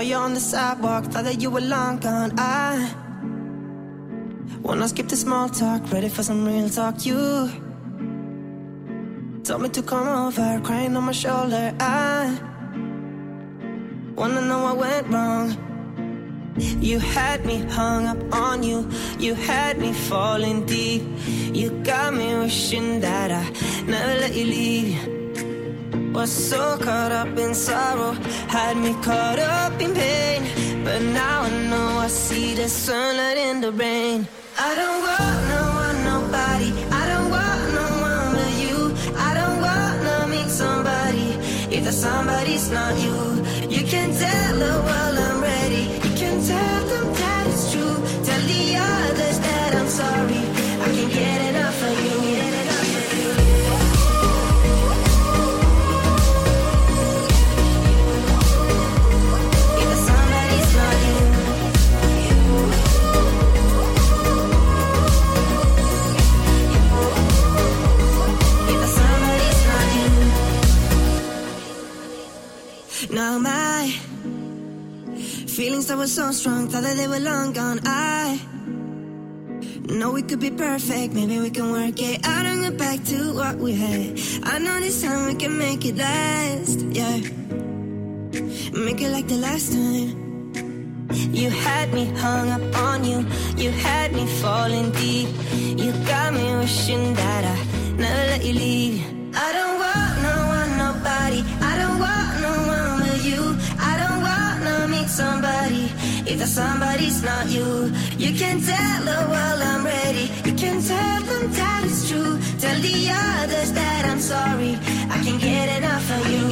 you on the sidewalk, thought that you were long gone. I wanna skip the small talk, ready for some real talk. You told me to come over, crying on my shoulder. I wanna know what went wrong. You had me hung up on you, you had me falling deep. You got me wishing that I never let you leave. Was so caught up in sorrow, had me caught up in pain. But now I know I see the sunlight in the rain. I don't want no one, nobody. I don't want no one but you. I don't wanna meet somebody if that somebody's not you. You can tell the world I'm ready. You can tell them that it's true. Tell the others that I'm sorry. I can't get enough of you. Now my feelings that were so strong, thought that they were long gone. I know we could be perfect, maybe we can work it out and get back to what we had. I know this time we can make it last, yeah. Make it like the last time. You had me hung up on you, you had me falling deep. You got me wishing that I never let you leave. I don't want no one, nobody. I don't want no one with you. I don't wanna meet somebody if that somebody's not you. You can tell the world I'm ready. You can tell them that it's true. Tell the others that I'm sorry. I can't get enough of you.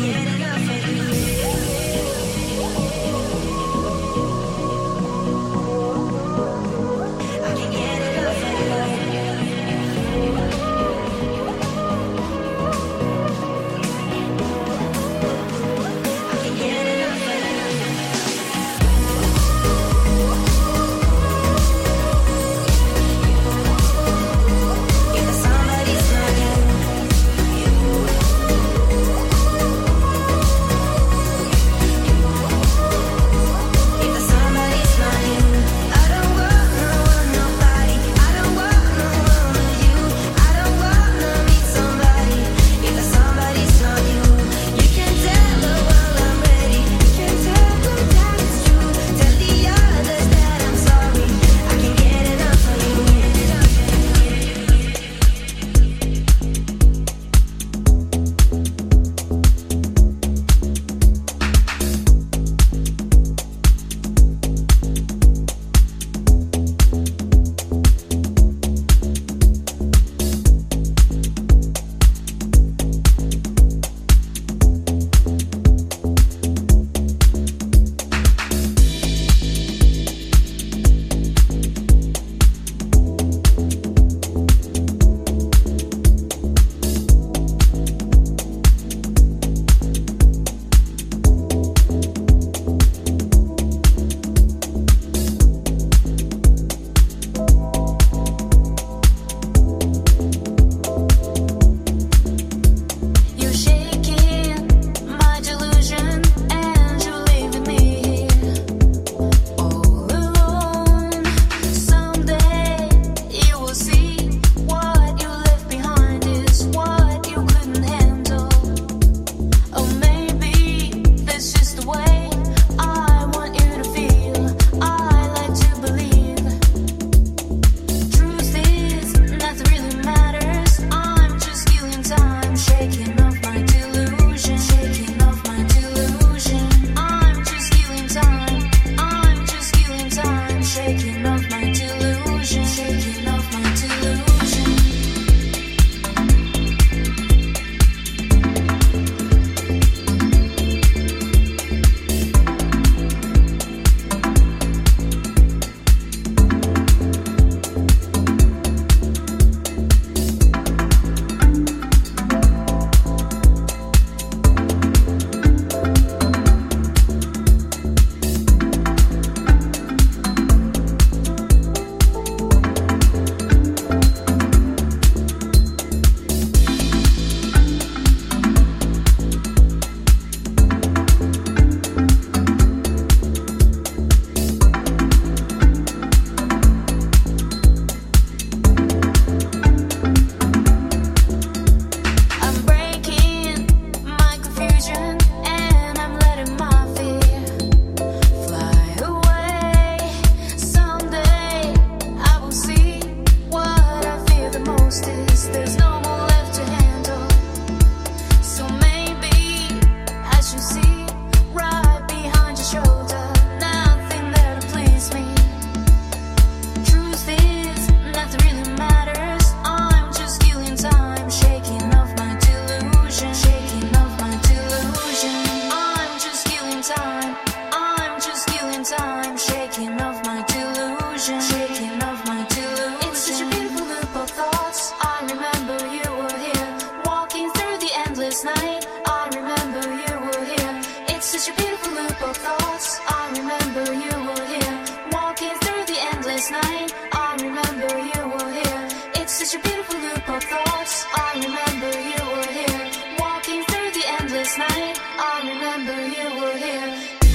endless night. I remember you were here. It's such a beautiful loop of thoughts. I remember you were here. Walking through the endless night. I remember you were here.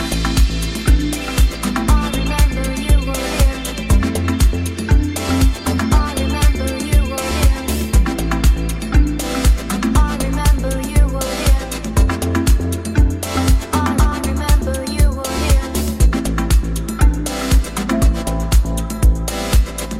I remember you were here. I remember you were here. I remember you were here. I remember you were here.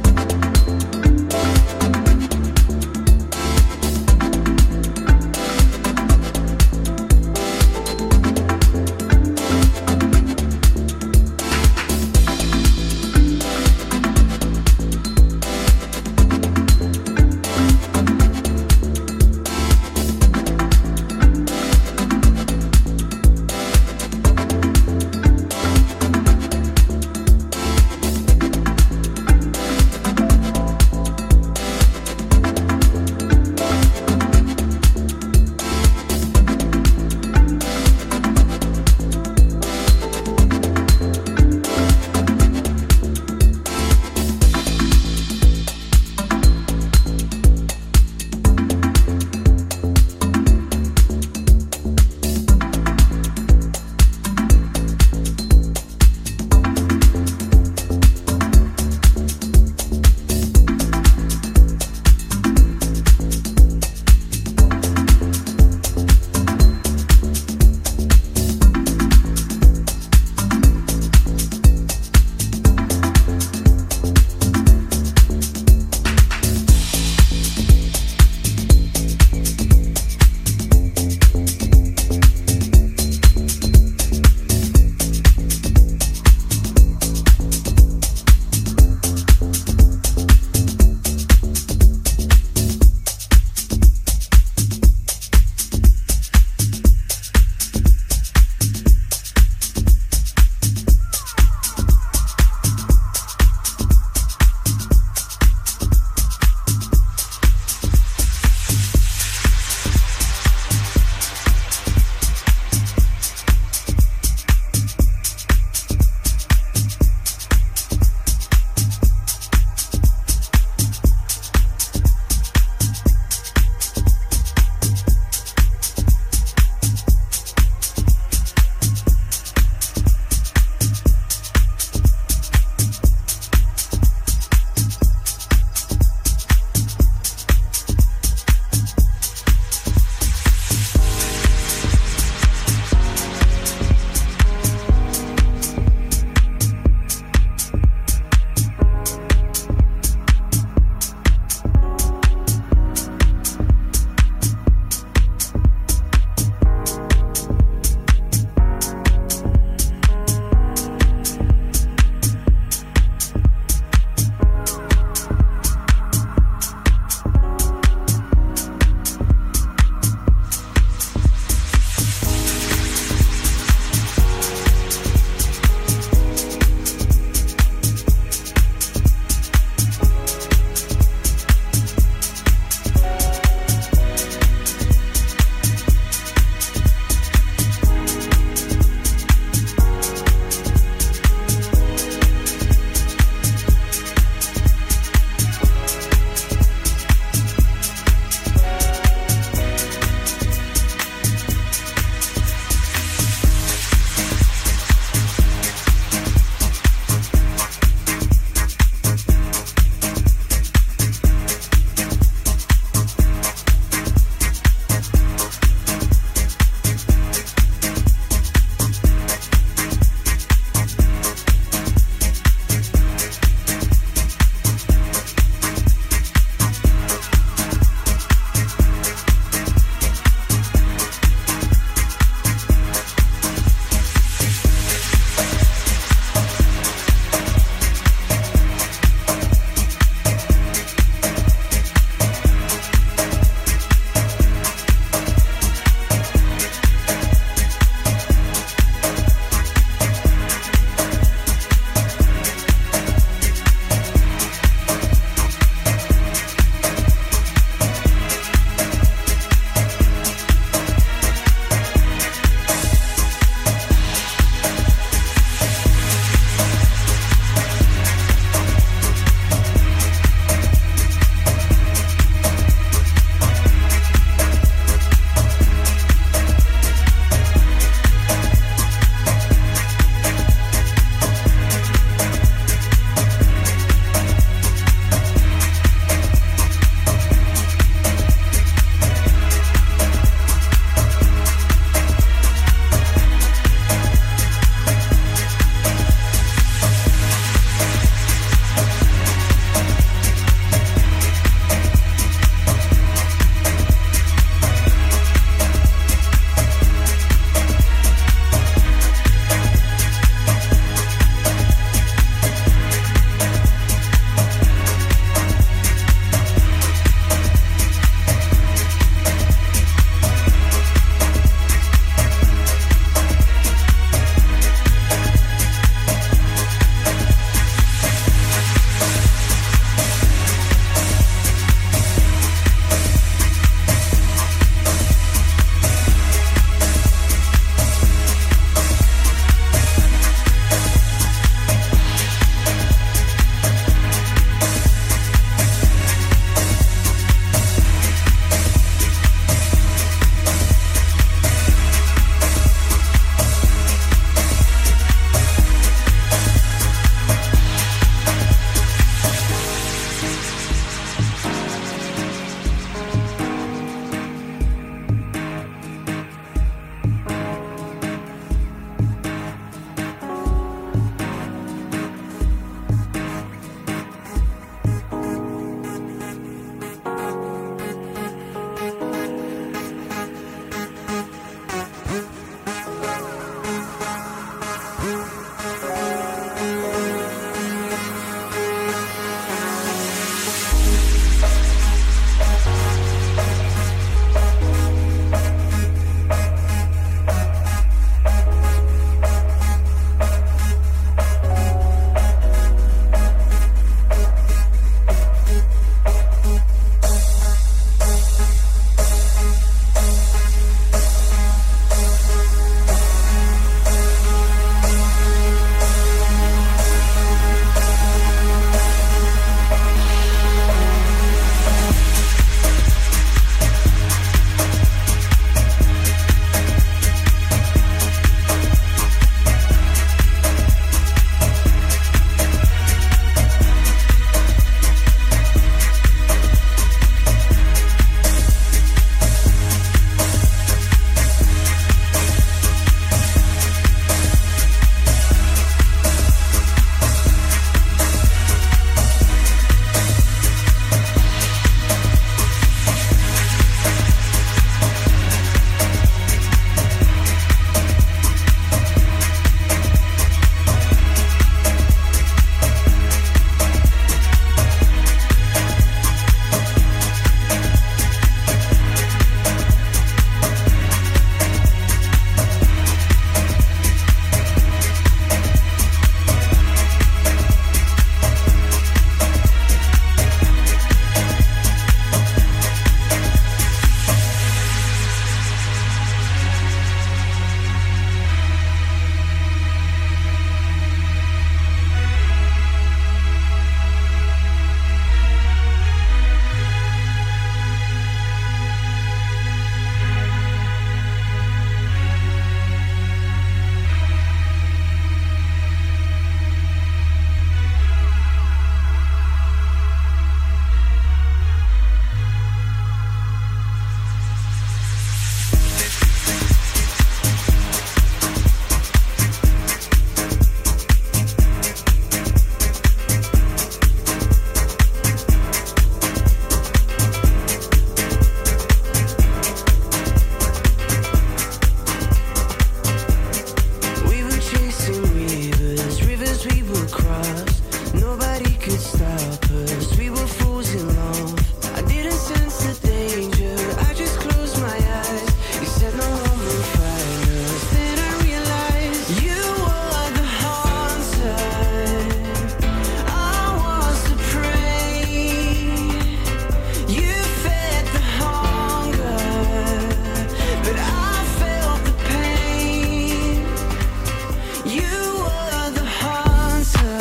could stop us. We were fools in love. I didn't sense the danger. I just closed my eyes. You said no one will find us. Then I realized you were the haunter. I was the prey. You fed the hunger, but I felt the pain. You were the haunter.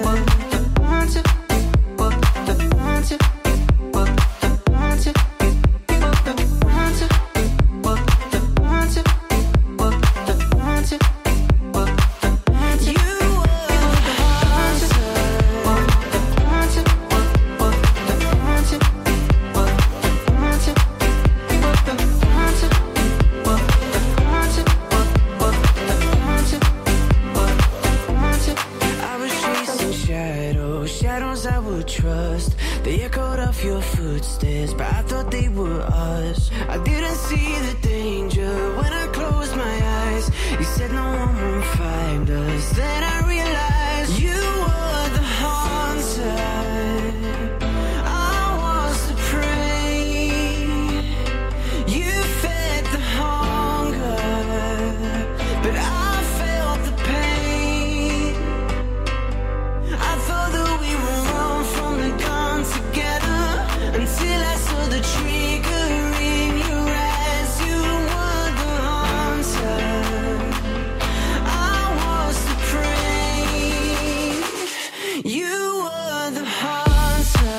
Shadows I would trust. They echoed off your footsteps, but I thought they were us. I didn't see the danger when I closed my eyes. You said no one will find us. Then I realized you were the haunter. I was the prey. You fed the hunger, but I felt the pain. I thought that we would run from the gun together until I saw the trigger in your eyes. You were the hunter. I was the prey. You were the hunter.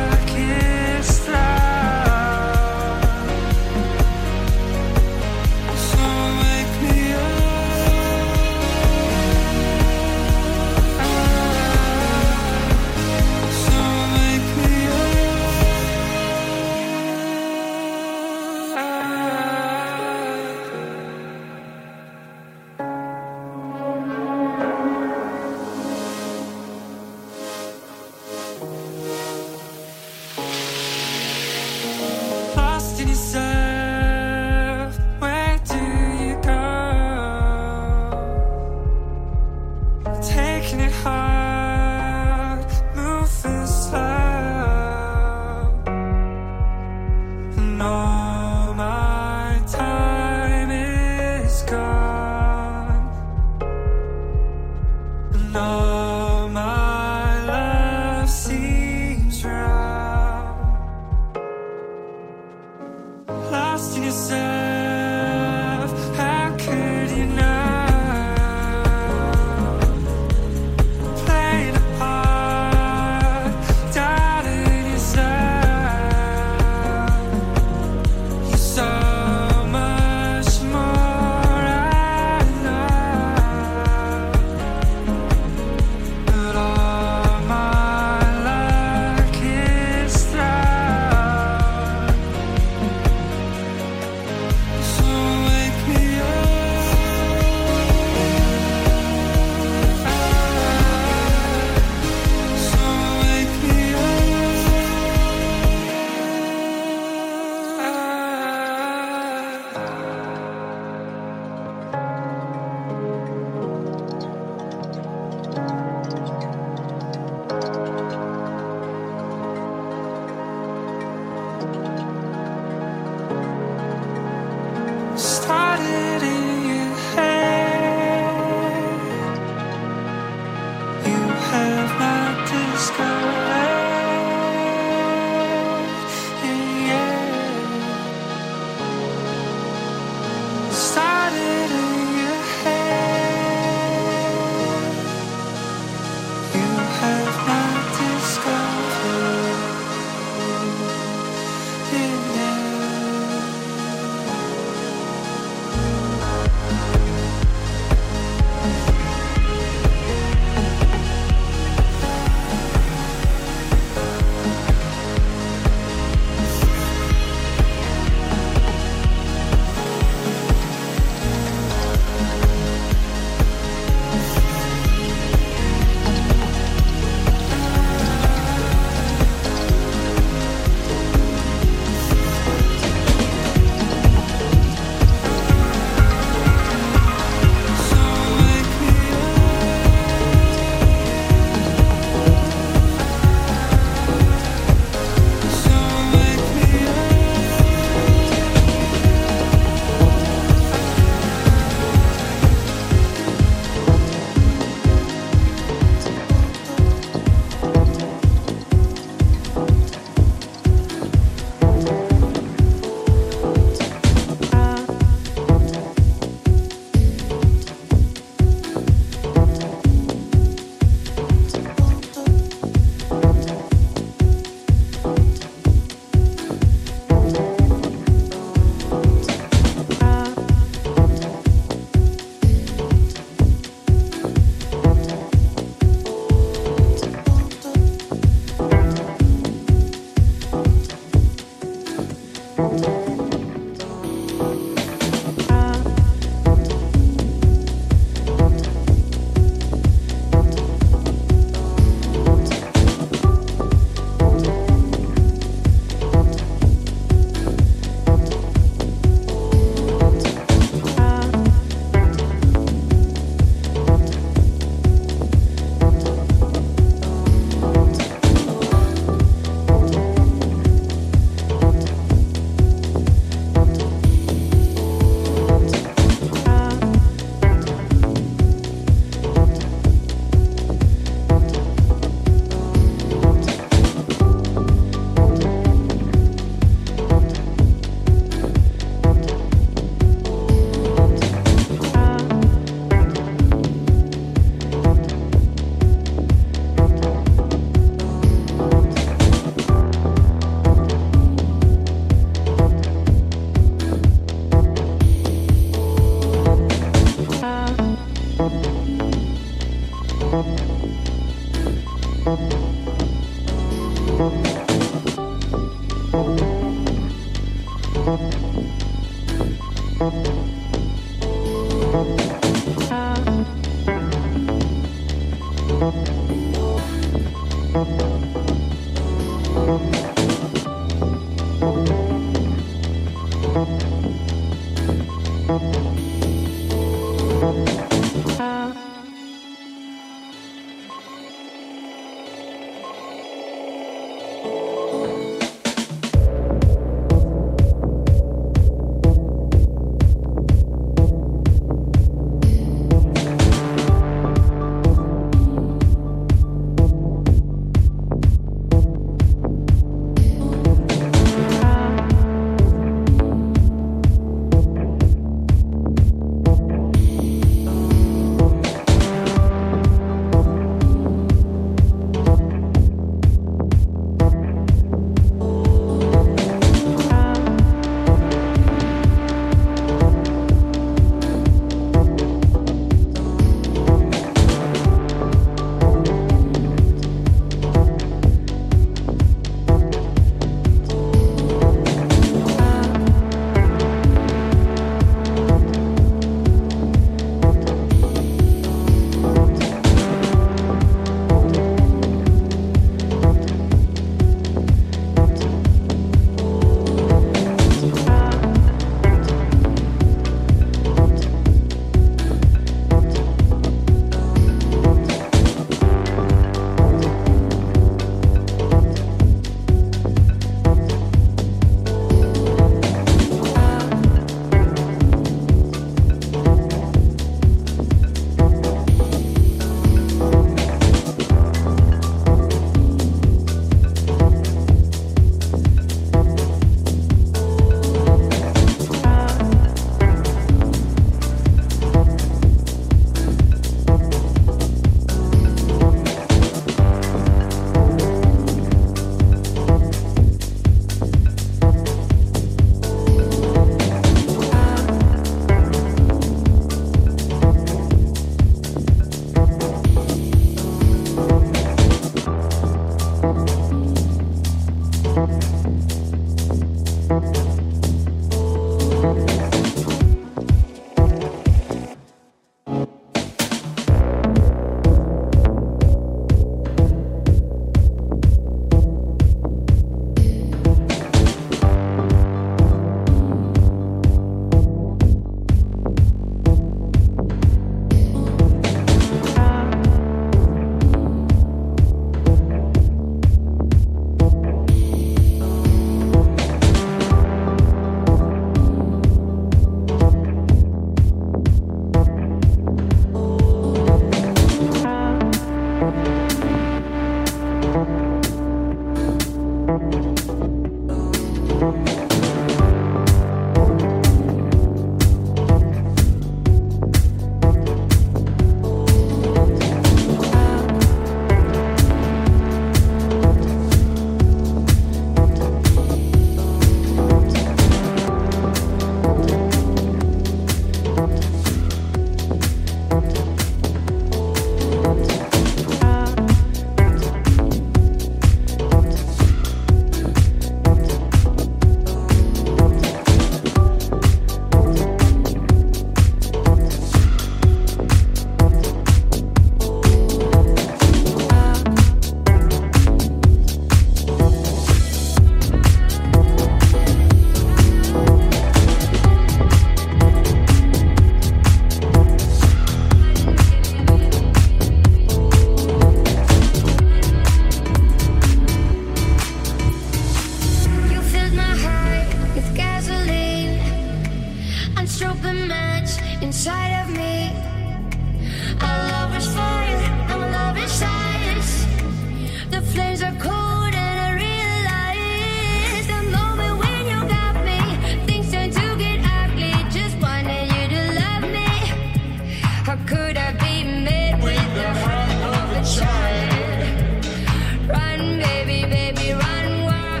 unstroken match inside of me. Our love is fire, our love is ice. The flames are cold and I realize the moment when you got me, things turn to get ugly. Just wanted you to love me. How could I be made with the heart of a child? Run, baby, baby, run wild.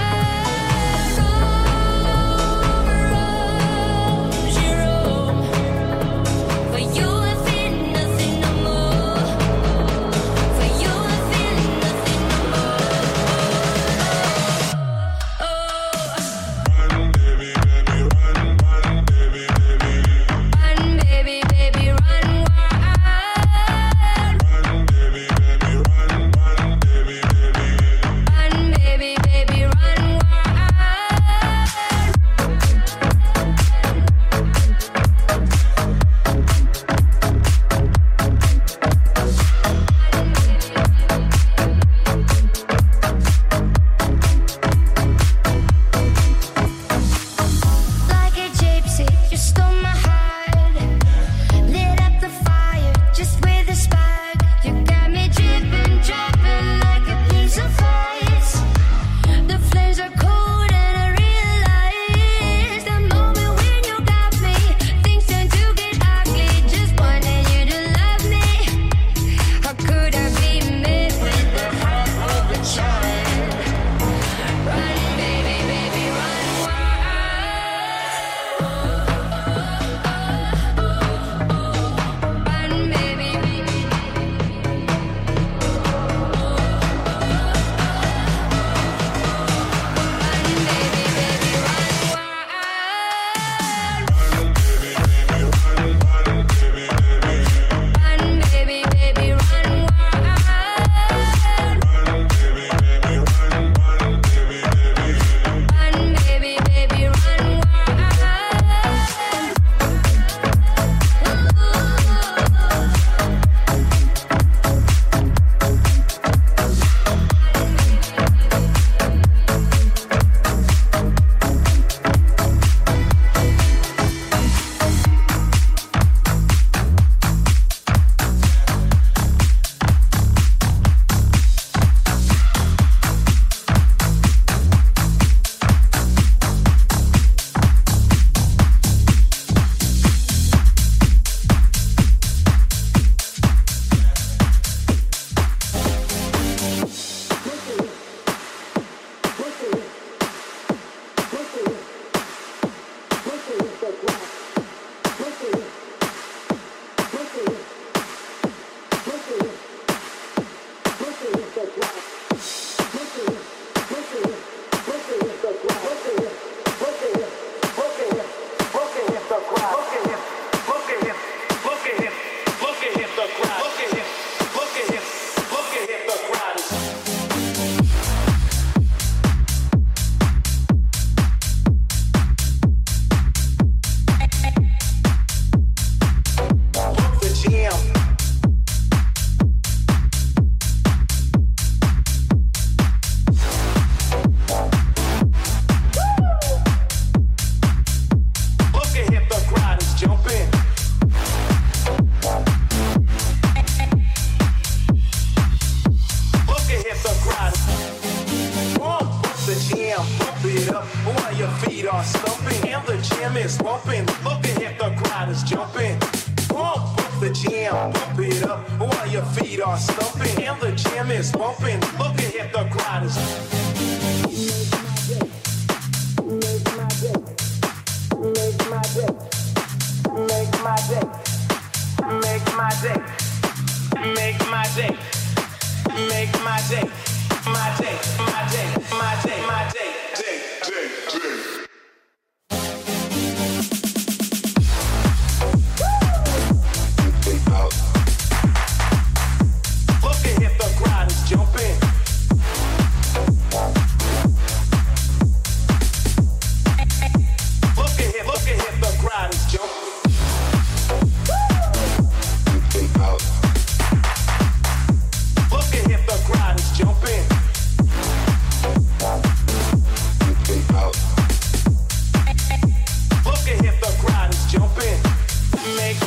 Rose, you roam. For you I feel nothing no more. For you I feel nothing no more. Run, baby, baby, run, baby, baby. Run, baby, baby, run wild. Run, baby, baby, run, baby, baby. Run, baby, baby, run wild. Like a gypsy, you stole my heart. Lit up the fire just with a spark. You got me dripping, dropping like a piece of ice. The flames are cold and I realize the moment when you got me, things turn to get ugly. Just wanted you to love me. How could I be made with the heart of a child? Run, baby, baby, run wild. Run, baby, baby. Run, baby, baby, run wild. Run, baby, baby, run wild. Run, baby, baby, run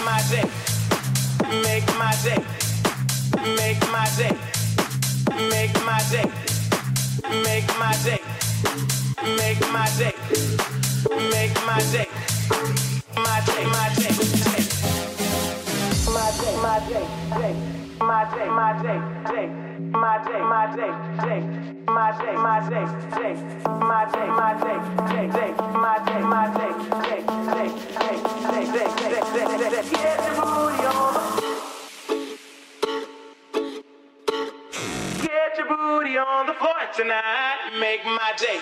my day, make my day, make my day, make my day, make my day, make my day, make my day, my day, my day, my day, my day, my day, my day, my day, my day, my day, my day, my day, my day, my day, my day, get your booty on the floor tonight, make my day.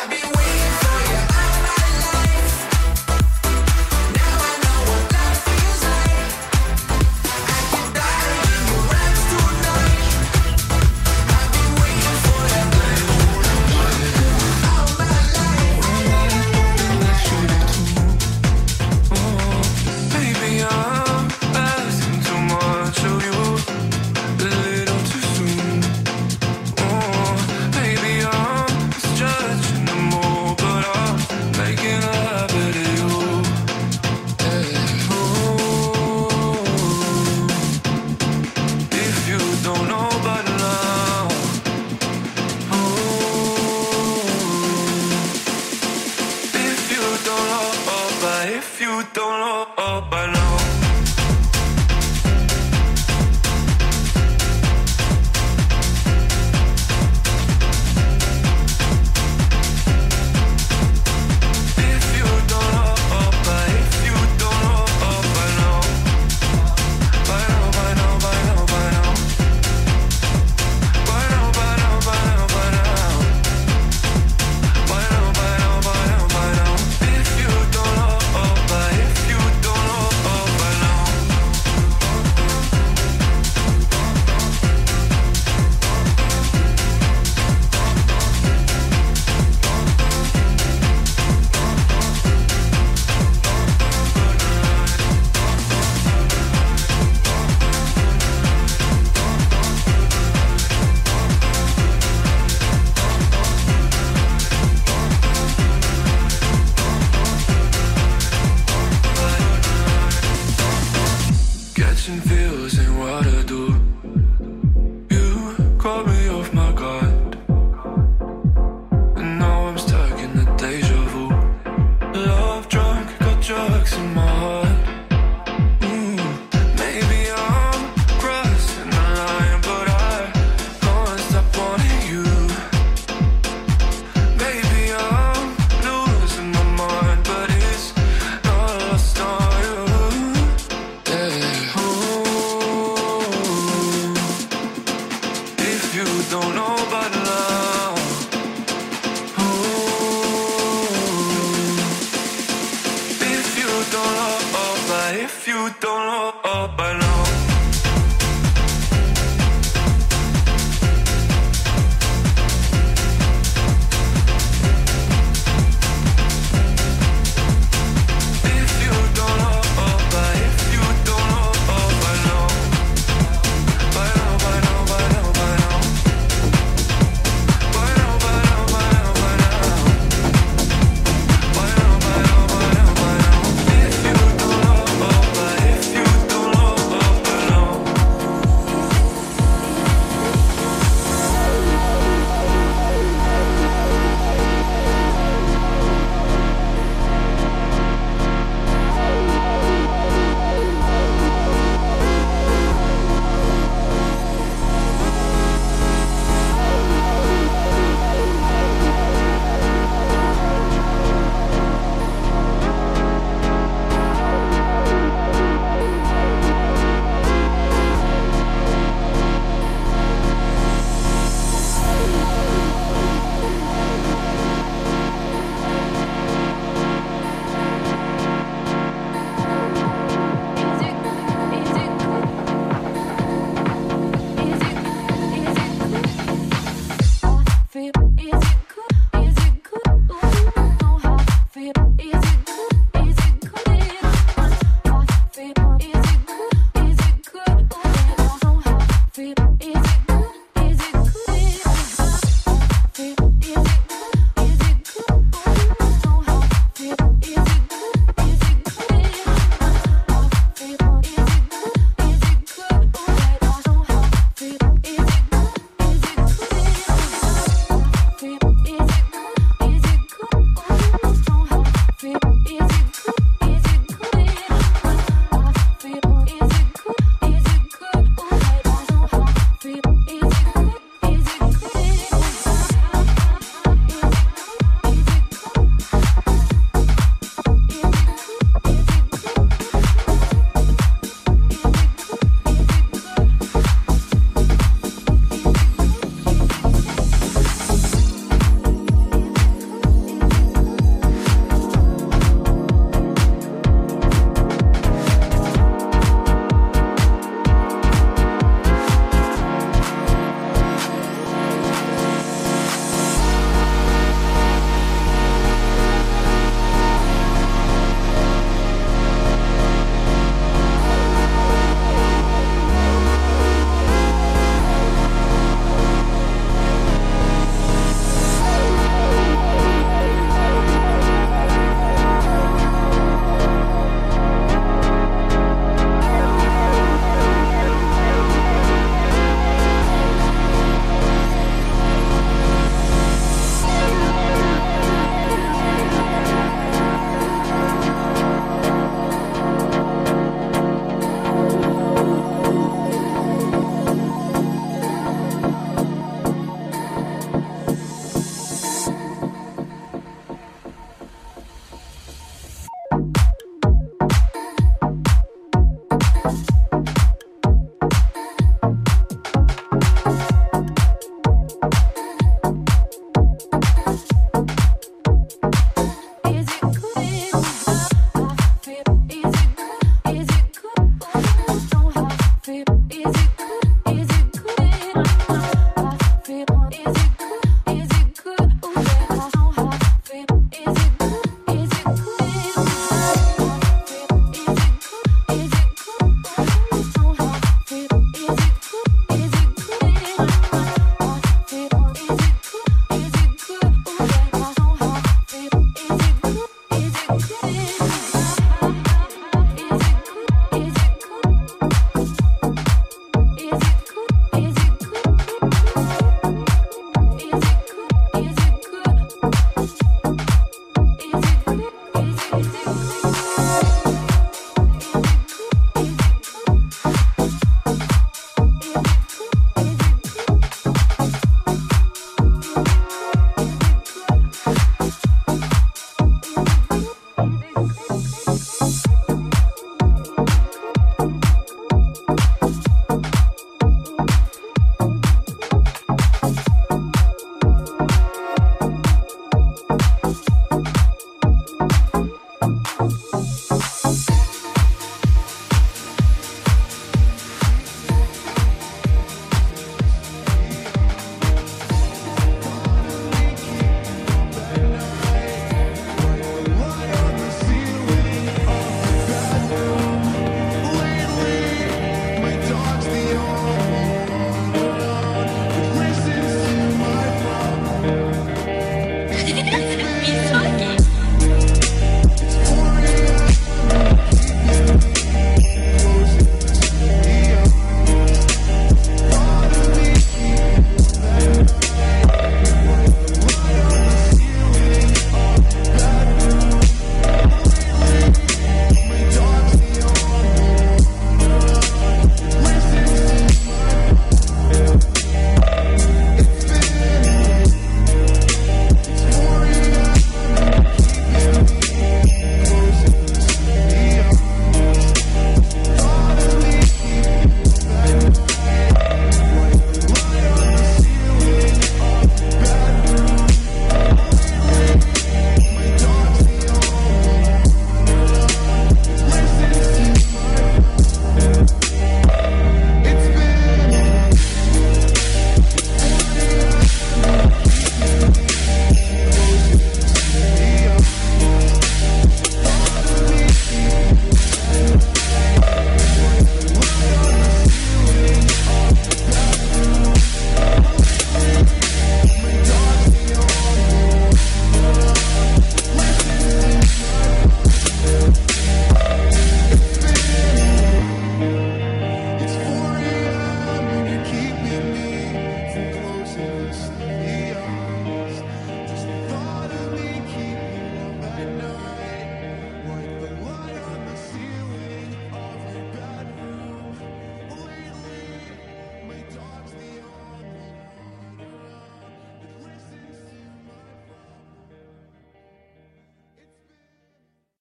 If you don't know